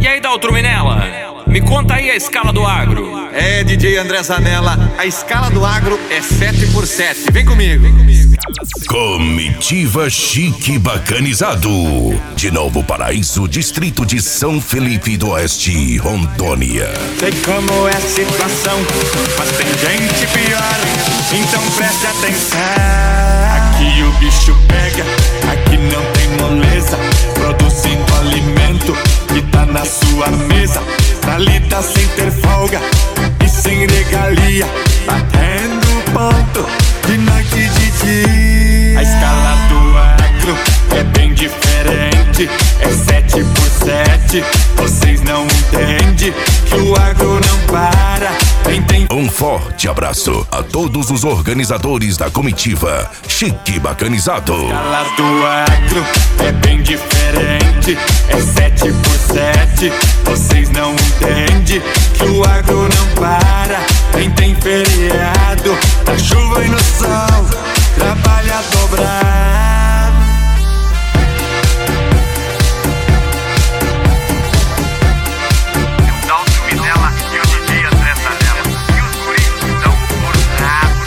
E aí, Daltro Minella, me conta aí a escala do agro. É, DJ André Zanella, a escala do agro é 7x7. Vem comigo. Comitiva Chique Bacanizado, de Novo Paraíso, distrito de São Felipe do Oeste, Rondônia. Sei como é a situação, mas tem gente pior, então preste atenção. Aqui o bicho pega, aqui não tem moleza, produzindo alimento que tá na sua mesa. Dali tá sem ter folga e sem regalia, batendo ponto de noite e de dia. A escala do agro é bem diferente, é 7x7. Vocês não entendem que o agro não para, nem tem. Um forte abraço a todos os organizadores da comitiva Chique Bacanizado. A escala do agro é bem diferente, é 7x7. Vocês não entendem que o agro não para, nem tem feriado, na chuva e no sol, trabalha dobrado. O Daltro Minella e o DJ André Zanella, e os guris estão forçados.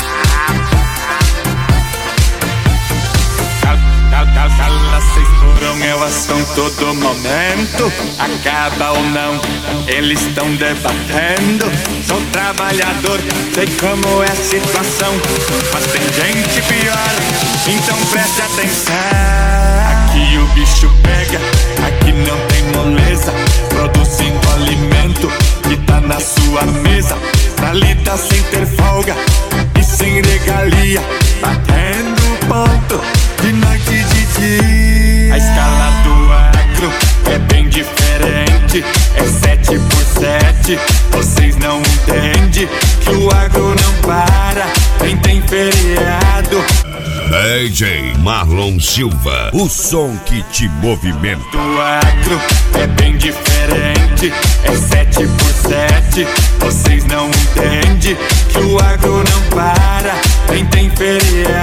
Cala, vocês foram, é o assunto do momento. Acaba ou não, eles estão debatendo. Sou trabalhador, sei como é a situação, mas tem gente pior, então preste atenção. Aqui o bicho pega, aqui não tem moleza, produzindo alimento que tá na sua mesa. Dali tá sem ter folga e sem regalia, batendo ponto de noite e de dia. A escala do agro é bem diferente, é 7x7. Vocês não entendem que o agro não para, nem tem feriado. DJ Marlon Silva, o som que te movimenta. O agro é bem diferente, é 7x7. Vocês não entendem que o agro não para, nem tem feriado.